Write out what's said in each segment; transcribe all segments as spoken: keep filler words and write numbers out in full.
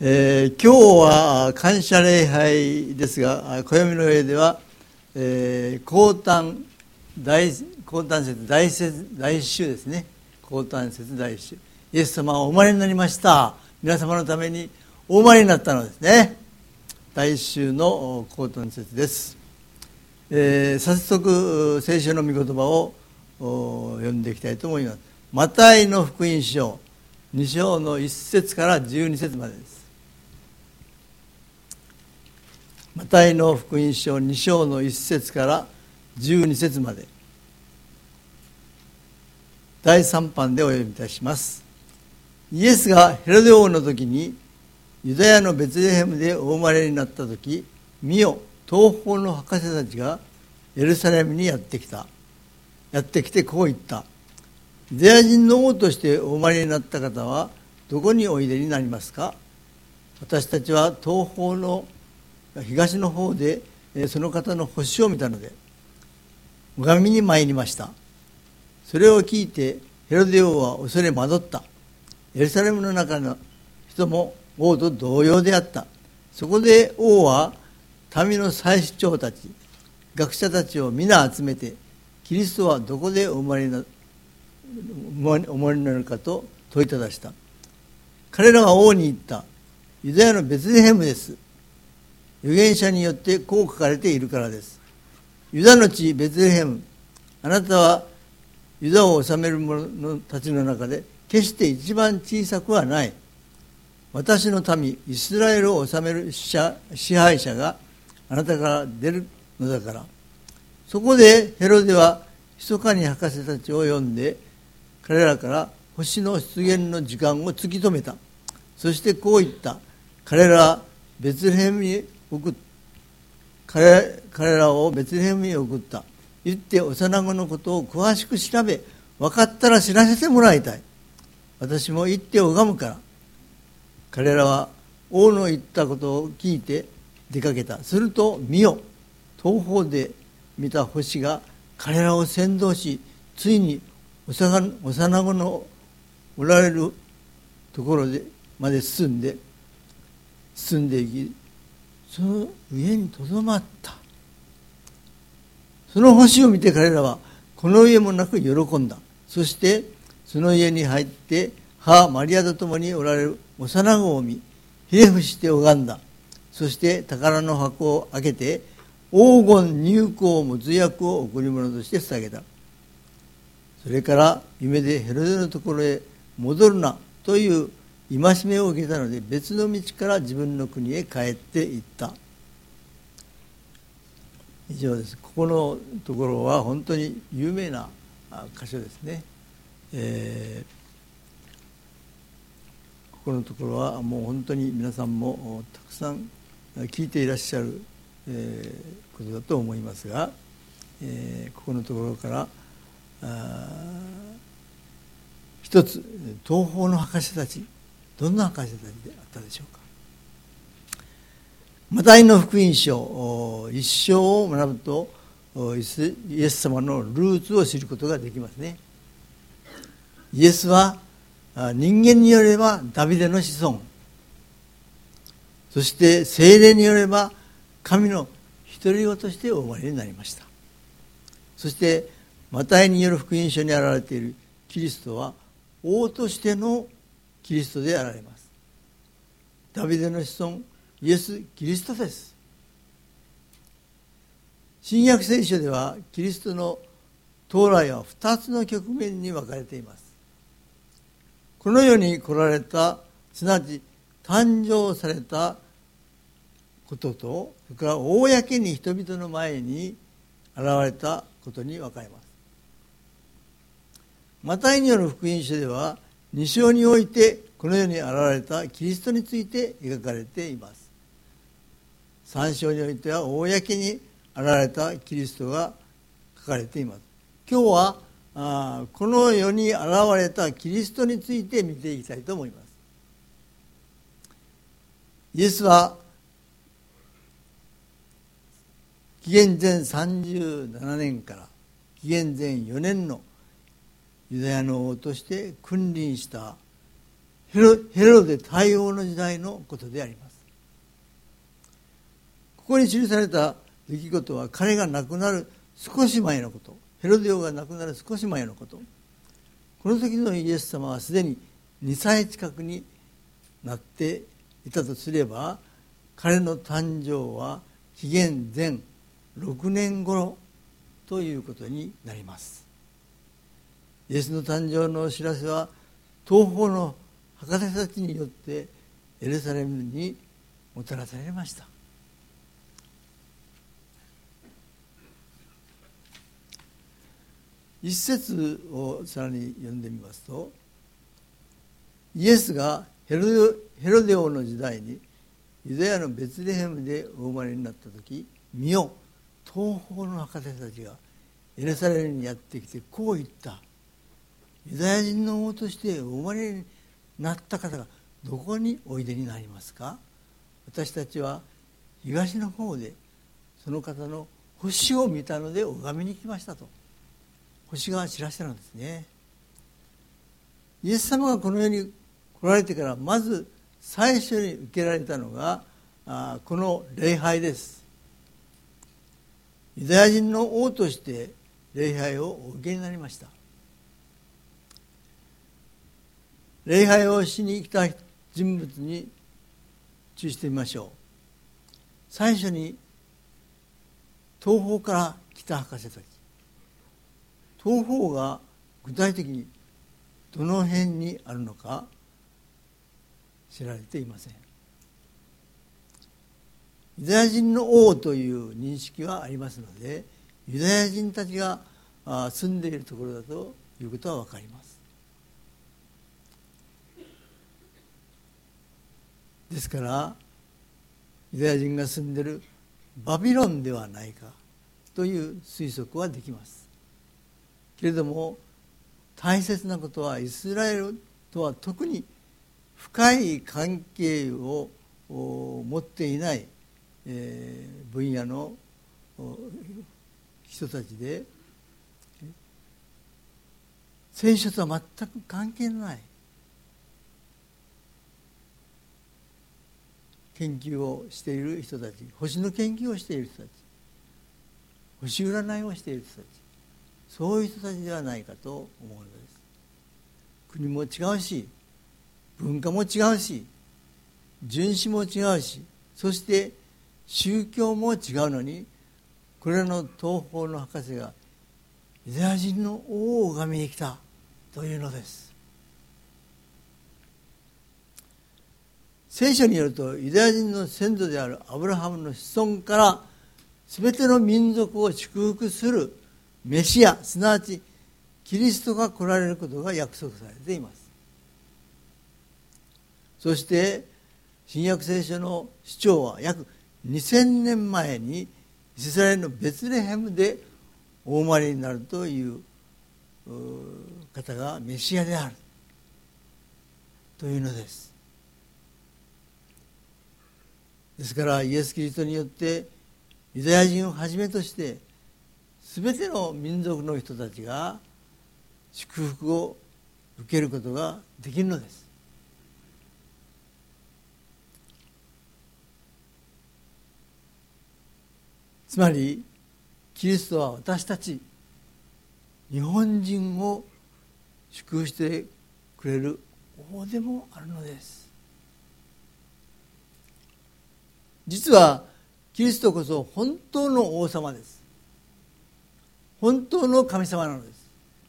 えー、今日は感謝礼拝ですが、暦の上では、えー、降誕大降誕節大節大週ですね。降誕節大週、イエス様はお生まれになりました。皆様のためにお生まれになったのですね。大週の降誕節です。えー、早速聖書の御言葉を読んでいきたいと思います。マタイの福音書に章のいち節からじゅうに節までです。マタイの福音書に章のいち節からじゅうに節まで、だいさん版でお読みいたします。イエスがヘロデ王の時にユダヤのベツレヘムでお生まれになった時、見よ、東方の博士たちがエルサレムにやってきたやってきてこう言った。ユダヤ人の王としてお生まれになった方はどこにおいでになりますか。私たちは東方の東の方でその方の星を見たので拝みに参りました。それを聞いてヘロデ王は恐れ惑った。エルサレムの中の人も王と同様であった。そこで王は民の祭司長たち、学者たちを皆集めて、キリストはどこでお生まれになるお生まれになるかと問いただした。彼らは王に言った。ユダヤのベツレヘムです。預言者によってこう書かれているからです。ユダの地ベツレヘム、あなたはユダを治める者たちの中で決して一番小さくはない。私の民イスラエルを治める支配者があなたから出るのだから。そこでヘロデは密かに博士たちを呼んで、彼らから星の出現の時間を突き止めた。そしてこう言った。彼らはベツレヘムに送っ 彼, 彼らをベツレヘムに送った。言って幼子のことを詳しく調べ、分かったら知らせてもらいたい。私も言って拝むから。彼らは王の言ったことを聞いて出かけた。すると見よ、東方で見た星が彼らを先導し、ついに幼子のおられるところでまで進んで進んでいき、その上にとどまった。その星を見て彼らはこの上もなく喜んだ。そしてその家に入って母マリアと共におられる幼子を見、ひれ伏して拝んだ。そして宝の箱を開けて黄金乳香も罪悪を贈り物として捧げた。それから夢でヘロデのところへ戻るなという戒めを受けたので、別の道から自分の国へ帰っていった。以上です。ここのところは本当に有名な箇所ですね。えー、ここのところはもう本当に皆さんもたくさん聞いていらっしゃる、えー、ことだと思いますが、えー、ここのところからあ一つ、東方の博士たち、どんな博士たちであったでしょうか。マタイの福音書一章を学ぶとイエス様のルーツを知ることができますね。イエスは人間によればダビデの子孫、そして聖霊によれば神の独り子としてお生まれになりました。そしてマタイによる福音書に現れているキリストは王としてのキリストであられます。ダビデの子孫イエス・キリストです。新約聖書ではキリストの到来は二つの局面に分かれています。この世に来られた、すなわち誕生されたことと、それから公に人々の前に現れたことに分かれます。マタイによる福音書ではに章においてこの世に現れたキリストについて描かれています。さん章においては公に現れたキリストが書かれています。今日はあこの世に現れたキリストについて見ていきたいと思います。イエスは紀元前さんじゅうななねんから紀元前よねんのユダヤの王として君臨したヘロヘロデ大王の時代のことであります。ここに記された出来事は彼が亡くなる少し前のこと、ヘロデ王が亡くなる少し前のこと。この時のイエス様はすでににさい近くになっていたとすれば、彼の誕生は紀元前ろくねん頃ということになります。イエスの誕生のお知らせは東方の博士たちによってエルサレムにもたらされました。一節をさらに読んでみますと、イエスがヘロデ、ヘロデ王の時代にユダヤのベツレヘムでお生まれになった時、見よ、東方の博士たちがエルサレムにやってきてこう言った。ユダヤ人の王としてお生まれになった方がどこにおいでになりますか。私たちは東の方でその方の星を見たので拝みに来ましたと。星が知らせたのですね。イエス様がこの世に来られてからまず最初に受けられたのがあこの礼拝です。ユダヤ人の王として礼拝をお受けになりました。礼拝をしに来た人物に注意してみましょう。最初に東方から来た博士たち、東方が具体的にどの辺にあるのか知られていません。ユダヤ人の王という認識はありますので、ユダヤ人たちが住んでいるところだということは分かります。ですからユダヤ人が住んでいるバビロンではないかという推測はできます。けれども大切なことはイスラエルとは特に深い関係を持っていない分野の人たちで、聖書とは全く関係のない研究をしている人たち、星の研究をしている人たち、星占いをしている人たち、そういう人たちではないかと思うのです。国も違うし、文化も違うし、人種も違うし、そして宗教も違うのに、これらの東方の博士がユダヤ人の王を拝みに来たというのです。聖書によると、ユダヤ人の先祖であるアブラハムの子孫から全ての民族を祝福するメシア、すなわちキリストが来られることが約束されています。そして新約聖書の主張は約にせんねんまえにイスラエルのベツレヘムでお生まれになるという方がメシアであるというのです。ですからイエス・キリストによってユダヤ人をはじめとして全ての民族の人たちが祝福を受けることができるのです。つまりキリストは私たち日本人を祝福してくれる王でもあるのです。実はキリストこそ本当の王様です。本当の神様なのです。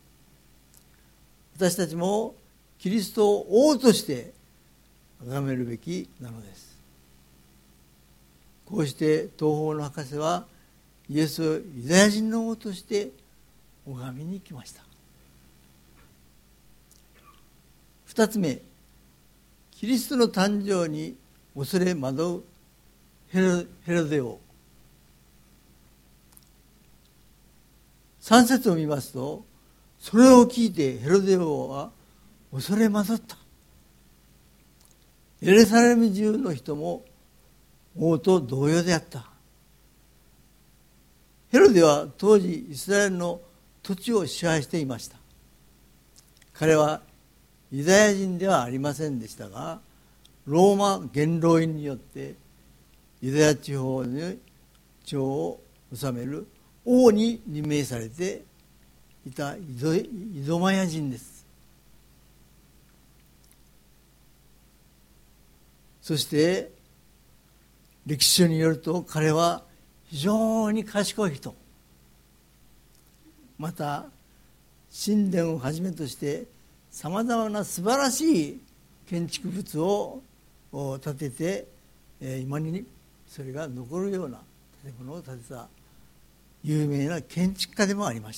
私たちもキリストを王として崇めるべきなのです。こうして東方の博士はイエスをユダヤ人の王として拝みに来ました。二つ目、キリストの誕生に恐れ惑うヘロ、ヘロデ王。三節を見ますと、それを聞いてヘロデ王は恐れ惑った。エルサレム中の人も王と同様であった。ヘロデは当時イスラエルの土地を支配していました。彼はユダヤ人ではありませんでしたが、ローマ元老院によってユダヤ地方に長を治める王に任命されていたイドマヤ人です。そして歴史書によると、彼は非常に賢い人、また神殿をはじめとしてさまざまな素晴らしい建築物を建てて、今にそれが残るような建物を建てた有名な建築家でもありました。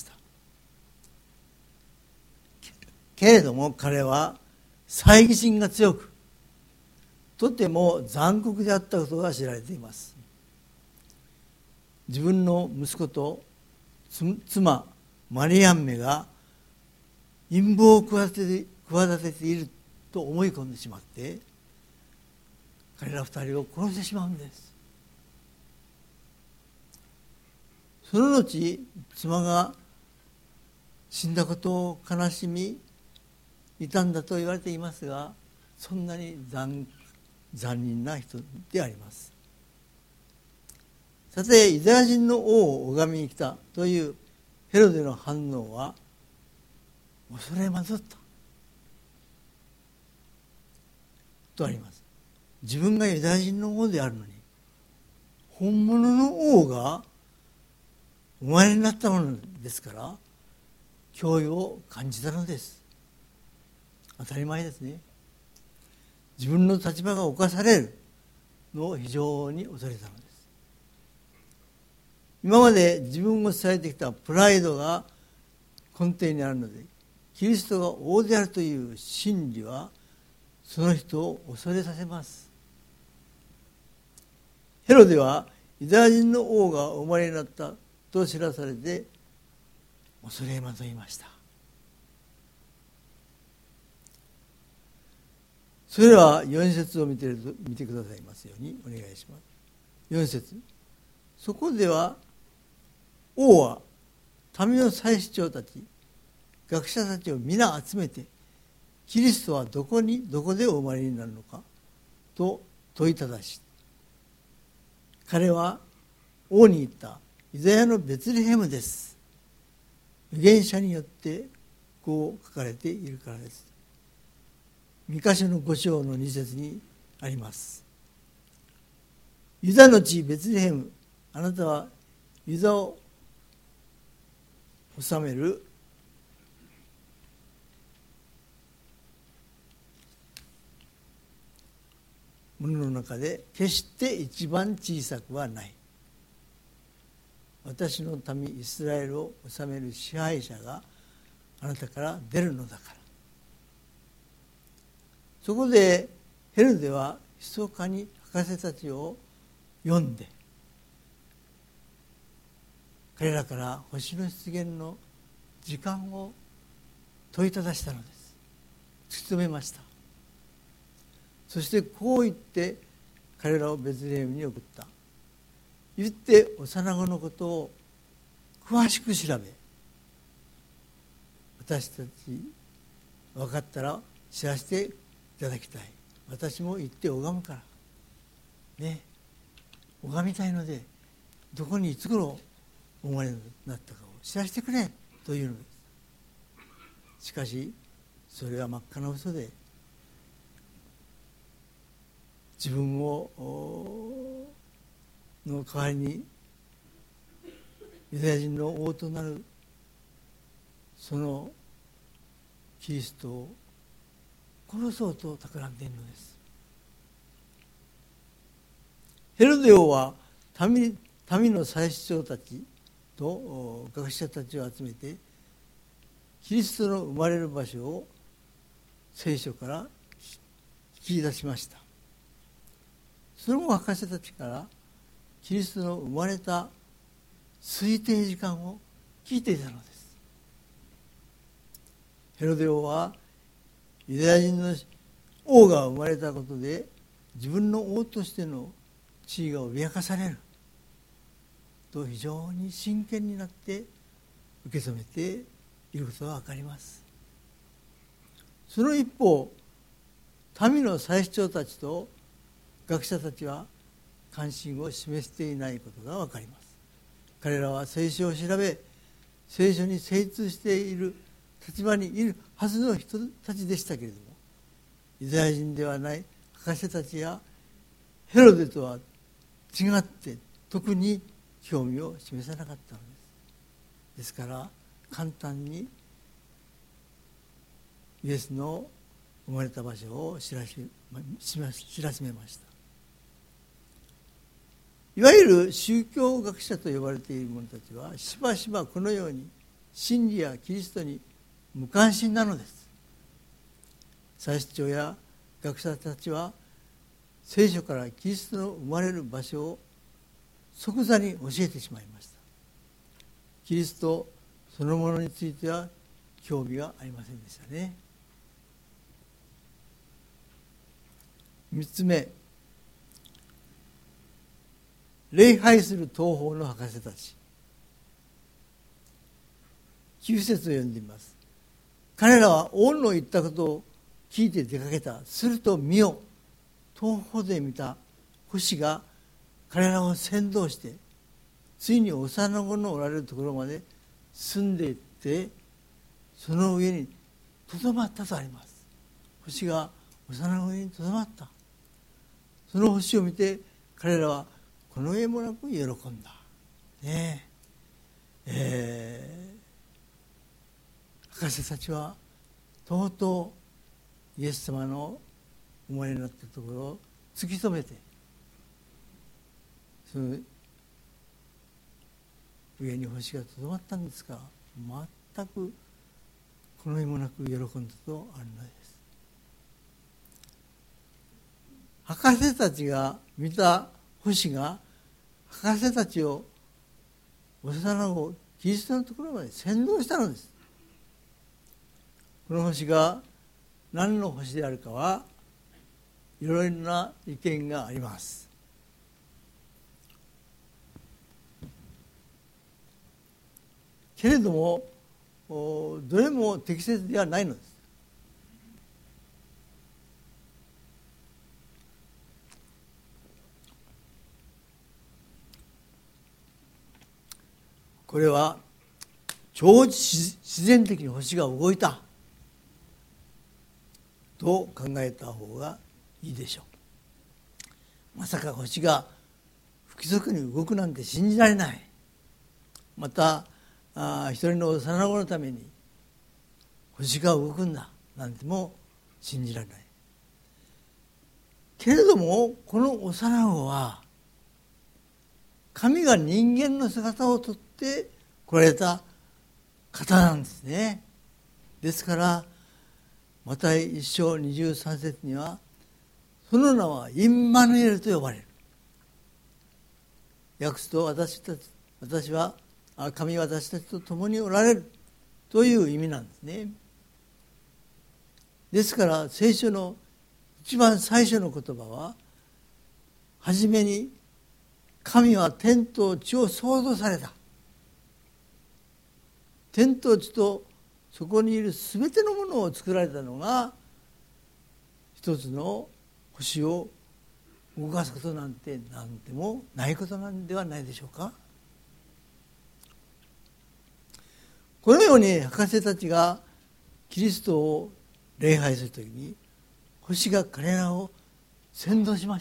けれども彼は猜疑心が強く、とても残酷であったことが知られています。自分の息子と妻マリアンメが陰謀を企てて、企てていると思い込んでしまって、彼ら二人を殺してしまうんです。その後、妻が死んだことを悲しみ傷んだと言われていますが、そんなに 残, 残忍な人であります。さて、ユダヤ人の王を拝みに来たというヘロデの反応は恐れまずったとあります。自分がユダヤ人の王であるのに、本物の王がお生まれになったものですから、脅威を感じたのです。当たり前ですね。自分の立場が侵されるのを非常に恐れたのです。今まで自分を伝えてきたプライドが根底にあるので、キリストが王であるという真理はその人を恐れさせます。ヘロデはユダヤ人の王がお生まれになったと知らされて恐れまといました。それではよん節を見て見てくださいますようにお願いします。よん節、そこでは王は民の祭司長たち、学者たちを皆集めて、キリストはどこにどこでお生まれになるのかと問いただし、彼は王に言った。ユダヤのベツレヘムです。預言者によってこう書かれているからです。ミカ書のご章のに節にあります。ユダの地ベツレヘム、あなたはユダを治めるものの中で決して一番小さくはない。私の民イスラエルを治める支配者があなたから出るのだから。そこでヘロデは密かに博士たちを呼んで、彼らから星の出現の時間を問いただしたのです。突き止めました。そしてこう言って彼らをベツレヘムに送った。言って幼子のことを詳しく調べ、私たち分かったら知らせていただきたい。私も行って拝むからね、拝みたいのでどこにいつ頃お生まれになったかを知らせてくれというのです。しかしそれは真っ赤な嘘で、自分をの代わりにユダヤ人の王となるそのキリストを殺そうと企んでいるのです。ヘロデ王は 民, 民の祭司長たちと学者たちを集めて、キリストの生まれる場所を聖書から聞き出しました。その後博士たちからキリストの生まれた推定時間を聞いていたのです。ヘロデ王はユダヤ人の王が生まれたことで自分の王としての地位が脅かされると非常に真剣になって受け止めていることが分かります。 その一方、民の祭司長たちと学者たちは関心を示していないことがわかります。彼らは聖書を調べ、聖書に精通している立場にいるはずの人たちでしたけれども、ユダヤ人ではない博士たちやヘロデとは違って特に興味を示さなかったのです。ですから簡単にイエスの生まれた場所を知らし知らしめました。いわゆる宗教学者と呼ばれている者たちはしばしばこのように真理やキリストに無関心なのです。祭司長や学者たちは聖書からキリストの生まれる場所を即座に教えてしまいました。キリストそのものについては興味がありませんでしたね。三つ目、礼拝する東方の博士たち。きゅう節を読んでみます。彼らは王の言ったことを聞いて出かけた。すると見よ、東方で見た星が彼らを先導して、ついに幼子のおられるところまで住んでいって、その上にとどまったとあります。星が幼子にとどまった。その星を見て彼らはこの上もなく喜んだ。ねえ、えー、博士たちはとうとうイエス様の生まれになったところを突き止めて、その上に星がとどまったんですが、全くこの上もなく喜んだとあるのです。博士たちが見た星が博士たちを幼子キリストのところまで先導したのです。この星が何の星であるかはいろいろな意見があります。けれどもどれも適切ではないのです。これは超自然的に星が動いたと考えた方がいいでしょう。まさか星が不規則に動くなんて信じられない。またあ一人の幼子のために星が動くんだなんても信じられない。けれどもこの幼子は神が人間の姿をとって来られた方なんですね。ですからマタイ一章二十三節にはその名はインマヌエルと呼ばれる。訳すと私たち私は神は私たちと共におられるという意味なんですね。ですから聖書の一番最初の言葉は、はじめに神は天と地を創造された。天と地とそこにいるすべてのものを作られたのが一つの星を動かすことなんて何でもないことなんではないでしょうか。このように博士たちがキリストを礼拝するときに星が彼らを先導しました。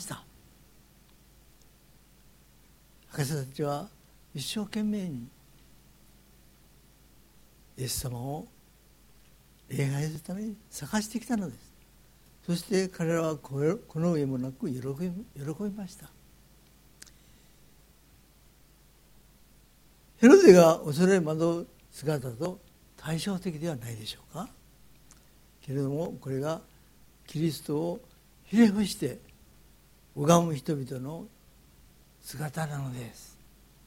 博士たちは一生懸命にイエス様を礼拝するために探してきたのです。そして彼らはこの上もなく喜び、喜びました。ヘロデが恐れ惑う姿と対照的ではないでしょうか。けれどもこれがキリストをひれ伏して拝む人々の姿なのです。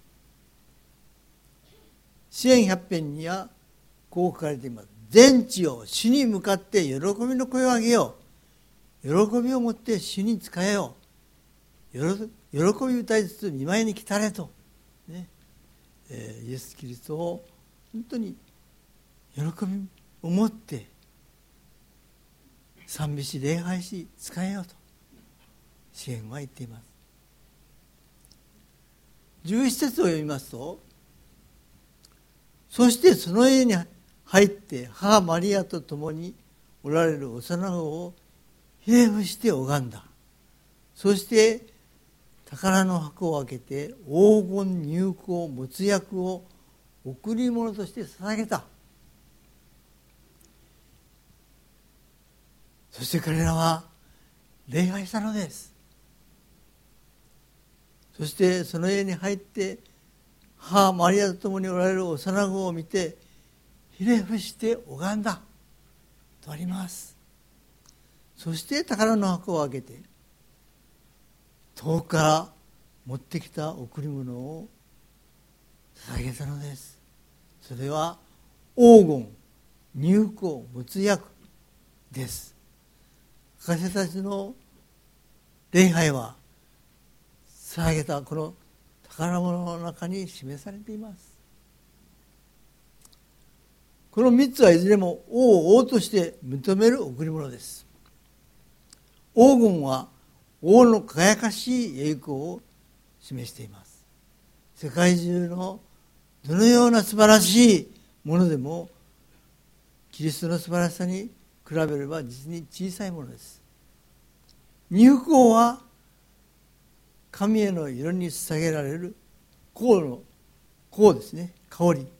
詩編百編にはこう書かれています。全地を主に向かって喜びの声を上げよう。喜びをもって主に仕えよう。喜び歌いつつ見舞いに来たれと、ねえー、イエス・キリストを本当に喜びを持って賛美し礼拝し仕えようと詩篇は言っています。じゅういち節を読みますと、そしてその家に入って母マリアと共におられる幼子をひれ伏して拝んだ。そして宝の箱を開けて黄金入香没薬を贈り物として捧げた。そして彼らは礼拝したのです。そしてその家に入って母マリアと共におられる幼子を見てひれ伏して拝んだとあります。そして宝の箱を開けて遠くから持ってきた贈り物を捧げたのです。それは黄金入香没薬です。博士たちの礼拝は捧げたこの宝物の中に示されています。この三つはいずれも王を王として認める贈り物です。黄金は王の輝かしい栄光を示しています。世界中のどのような素晴らしいものでもキリストの素晴らしさに比べれば実に小さいものです。入香は神への色に捧げられる香の香ですね、香り。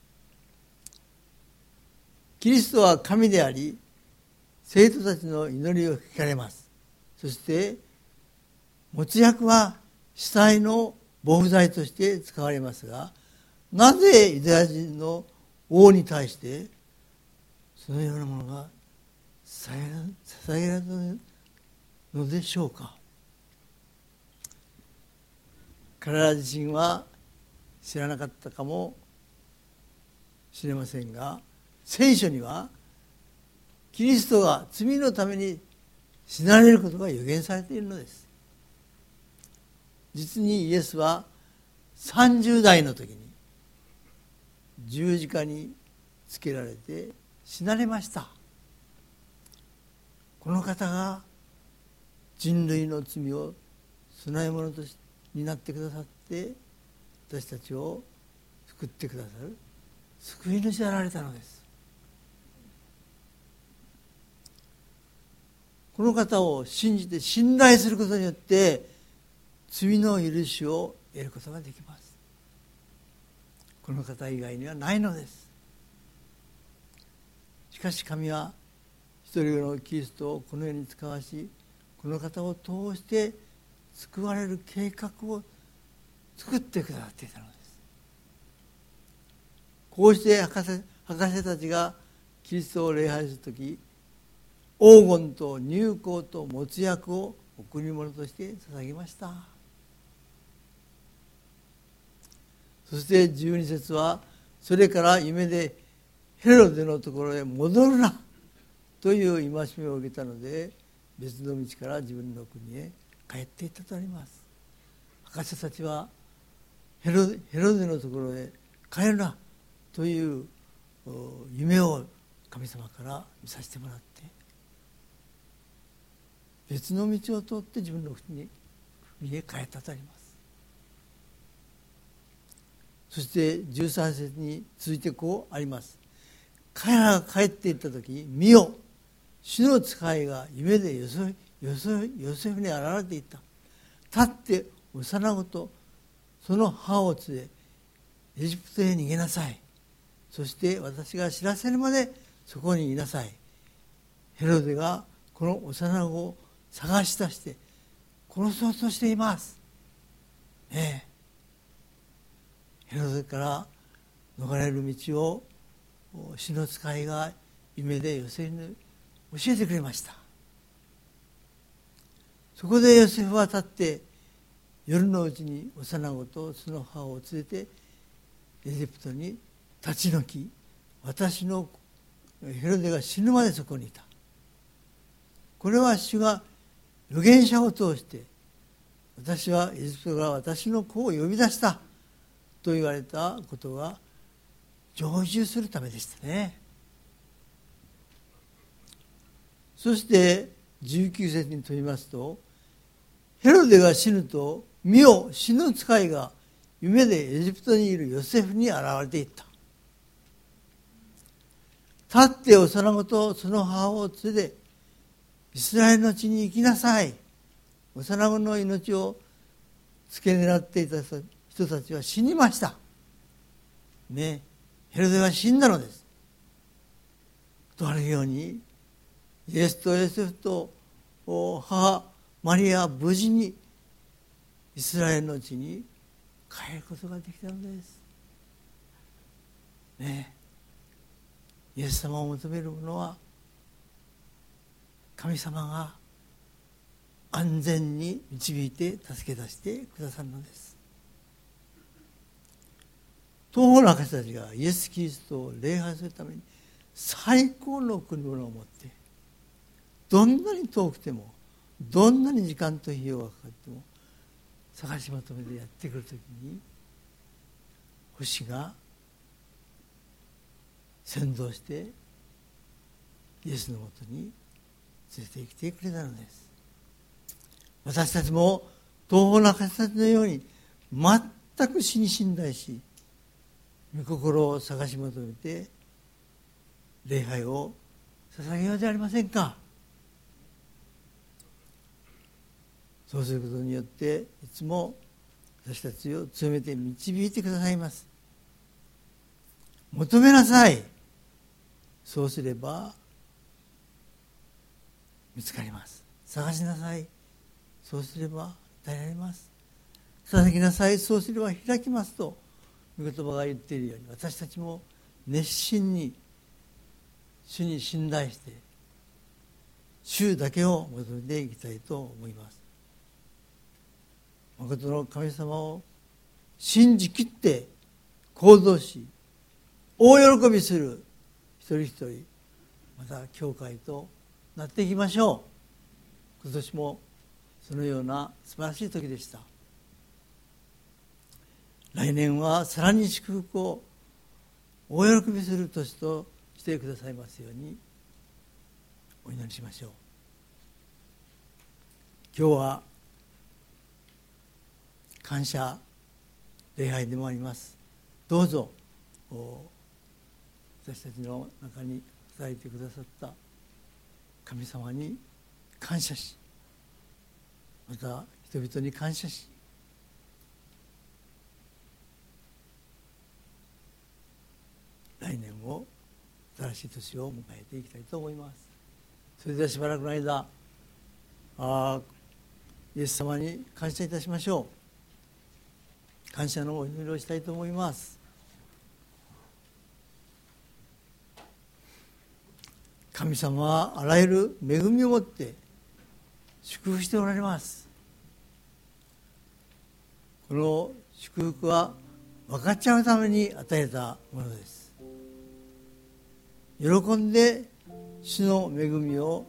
キリストは神であり、生徒たちの祈りを聞かれます。そして没薬は死体の防腐剤として使われますが、なぜユダヤ人の王に対してそのようなものが捧げられたのでしょうか。彼ら自身は知らなかったかもしれませんが、聖書にはキリストが罪のために死なれることが予言されているのです。実にイエスはさんじゅう代の時に十字架につけられて死なれました。この方が人類の罪を供え物とになってくださって、私たちを救ってくださる救い主であられたのです。この方を信じて信頼することによって罪の許しを得ることができます。この方以外にはないのです。しかし神は一人のキリストをこの世に使わし、この方を通して救われる計画を作ってくださっていたのです。こうして博士、博士たちがキリストを礼拝するとき、黄金と入香と没薬を贈り物として捧げました。そしてじゅうに節は、それから夢でヘロデのところへ戻るなという戒めを受けたので、別の道から自分の国へ帰っていったとあります。博士たちはヘロ、ヘロデのところへ帰るなという夢を神様から見させてもらって、別の道を通って自分の国へ帰ったとあります。そしてじゅうさん節に続いてこうあります。彼らが帰っていった時、見よ、主の使いが夢でヨセヨセヨセフに現れていた。立って幼子とその母を連れエジプトへ逃げなさい。そして私が知らせるまでそこにいなさい。ヘロデがこの幼子を探し出して殺そうとしています。ねえ、ヘロデから逃れる道を主の使いが夢でヨセフに教えてくれました。そこでヨセフは立って夜のうちに幼子とその母を連れてエジプトに立ち退き、私のヘロデが死ぬまでそこにいた。これは主が預言者を通して、私はエジプトから私の子を呼び出したと言われたことが成就するためでしたね。 そしてじゅうきゅう節に問いますと、ヘロデが死ぬと、見よ、死ぬ使いが夢でエジプトにいるヨセフに現れていった。立って幼子とその母を連れてイスラエルの地に行きなさい。幼子の命を付け狙っていた人たちは死にました。ね、ヘロデは死んだのです。とあるように、イエスとヨセフと母マリアは無事にイスラエルの地に帰ることができたのです。ね、イエス様を求める者は神様が安全に導いて助け出してくださるのです。東方の博士たちがイエス・キリストを礼拝するために最高の贈り物を持って、どんなに遠くてもどんなに時間と費用がかかっても探し求めてやってくるときに、星が先導してイエスのもとに連れてきてくれたのです。私たちも東方の博士たちのように全く死に信頼し、御心を探し求めて礼拝を捧げようじゃありませんか。そうすることによっていつも私たちを強めて導いてくださいます。求めなさい。そうすれば見つかります。探しなさい。そうすれば与えられます。捧げなさい。そうすれば開きますと御言葉が言っているように、私たちも熱心に主に信頼して主だけを求めていきたいと思います。誠の神様を信じきって行動し、大喜びする一人一人、また教会となっていきましょう。今年もそのような素晴らしい時でした。来年はさらに祝福を大喜びする年としてくださいますようにお祈りしましょう。今日は感謝礼拝でもあります。どうぞ私たちの中に働いてくださった神様に感謝し、また人々に感謝し、来年を新しい年を迎えていきたいと思います。それではしばらくの間、あイエス様に感謝いたしましょう。感謝のお祈りをしたいと思います。神様はあらゆる恵みをもって祝福しておられます。この祝福は分かっちゃうために与えたものです。喜んで主の恵みを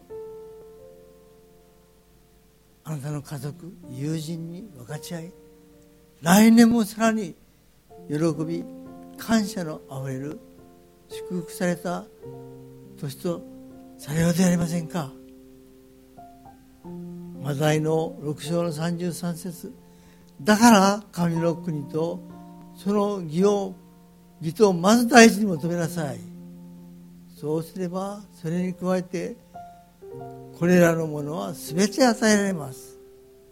あなたの家族、友人に分かち合い、来年もさらに喜び感謝のあふれる祝福された年とされようではありませんか。マタイのろく章のさんじゅうさん節、だから神の国とその義を義とまず第一に求めなさい。そうすればそれに加えてこれらのものはすべて与えられます。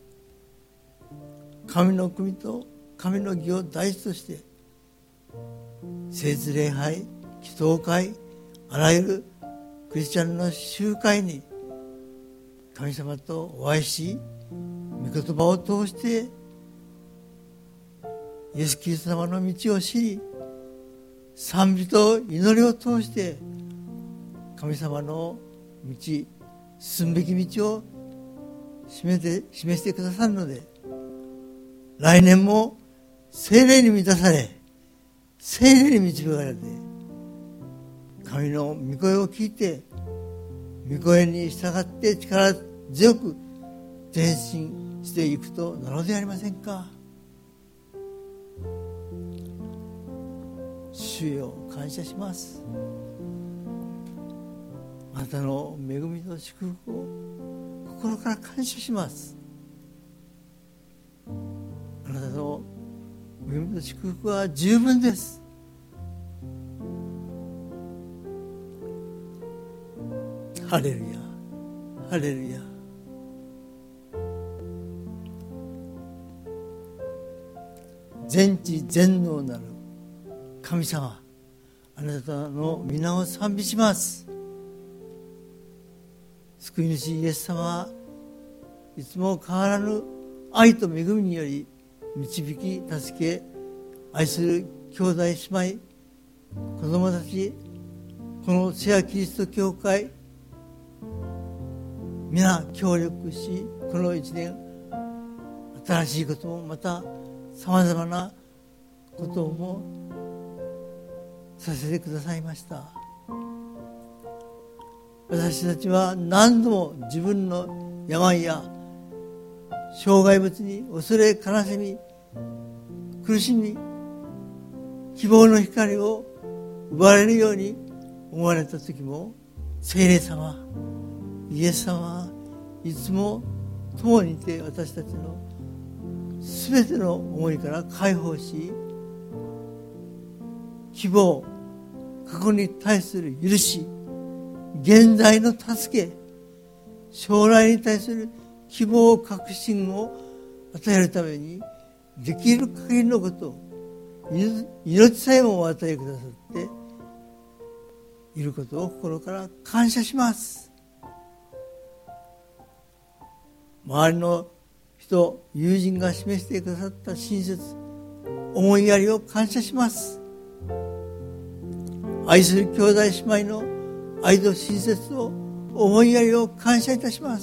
神の国と神の義を第一として聖日礼拝、祈祷会、あらゆるクリスチャンの集会に神様とお会いし、御言葉を通してイエス・キリスト様の道を知り、賛美と祈りを通して神様の道、進むべき道を示して示してくださるので、来年も聖霊に満たされ、聖霊に導かれて、神の御声を聞いて、御声に従って力強く前進していくとなのではありませんか。主よ、感謝します。 あなたの恵みと祝福を心から感謝します。あなたの恵みと祝福は十分です。ハレルヤ、ハレルヤ。全知全能なる神様、あなたの皆を賛美します。救い主イエス様はいつも変わらぬ愛と恵みにより導き助け、愛する兄弟姉妹、子供たち、この聖夜キリスト教会、皆協力し、この一年新しいこともまたさまざまなこともさせてくださいました。私たちは何度も自分の病や障害物に恐れ悲しみ苦しみ、希望の光を奪われるように思われた時も、聖霊様、イエス様はいつも共にいて、私たちのすべての思いから解放し、希望、過去に対する許し、現在の助け、将来に対する希望、確信を与えるためにできる限りのことを、命さえもお与えくださっていることを心から感謝します。周りの人、友人が示してくださった親切、思いやりを感謝します。愛する兄弟姉妹の愛と親切と思いやりを感謝いたします。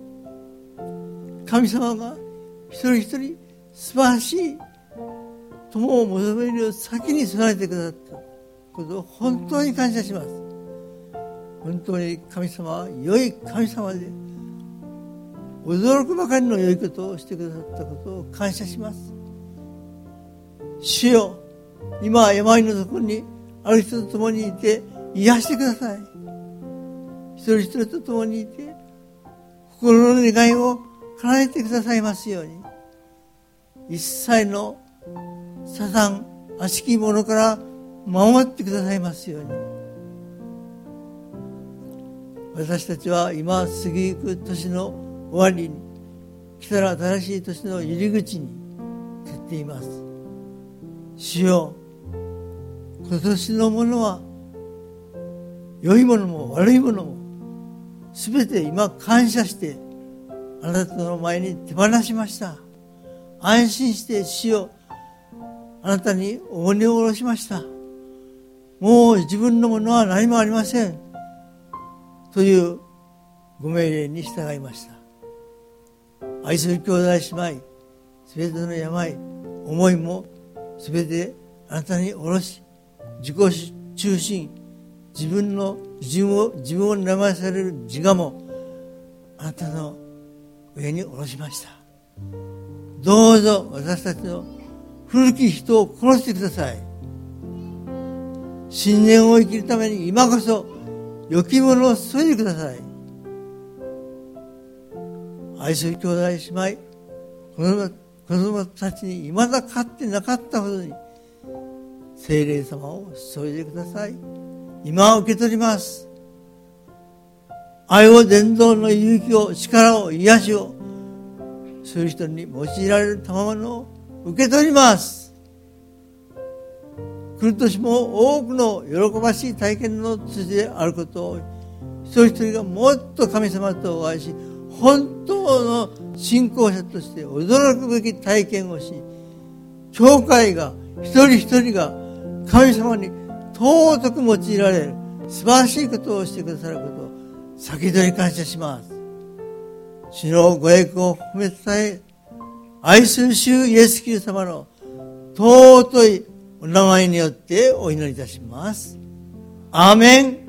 神様が一人一人素晴らしい友を求めるよう先に備えてくださったことを本当に感謝します。本当に神様は良い神様で、驚くばかりの良いことをしてくださったことを感謝します。主よ、今病のところにある人と共にいて癒してください。一人一人と共にいて心の願いを叶えてくださいますように、一切のサタン悪しき者から守ってくださいますように。私たちは今過ぎゆく年の終わりに、来たら新しい年の入り口に立っています。主よ、今年のものは良いものも悪いものもすべて今感謝してあなたの前に手放しました。安心して主よ、あなたに重荷を下ろしました。もう自分のものは何もありませんというご命令に従いました。愛する兄弟姉妹、すべての病、思いもすべてあなたに下ろし、自己中心、自分の自分を自分を悩まされる自我もあなたの上に下ろしました。どうぞ私たちの古き人を殺してください。新年を生きるために今こそ良きものを注いでください。愛する兄弟姉妹、子供、子供たちに未だ勝ってなかったほどに聖霊様を注いでください。今受け取ります。愛を伝道の勇気を、力を、癒しを、そういう人に用いられる賜物を受け取ります。来る年も多くの喜ばしい体験の辻であることを、一人一人がもっと神様とお会いし、本当の信仰者として驚くべき体験をし、教会が一人一人が神様に尊く用いられる素晴らしいことをしてくださることを先取り感謝します。主のご栄光を褒め伝え、愛する主イエス・キリスト様の尊いお名前によってお祈りいたします。アーメン。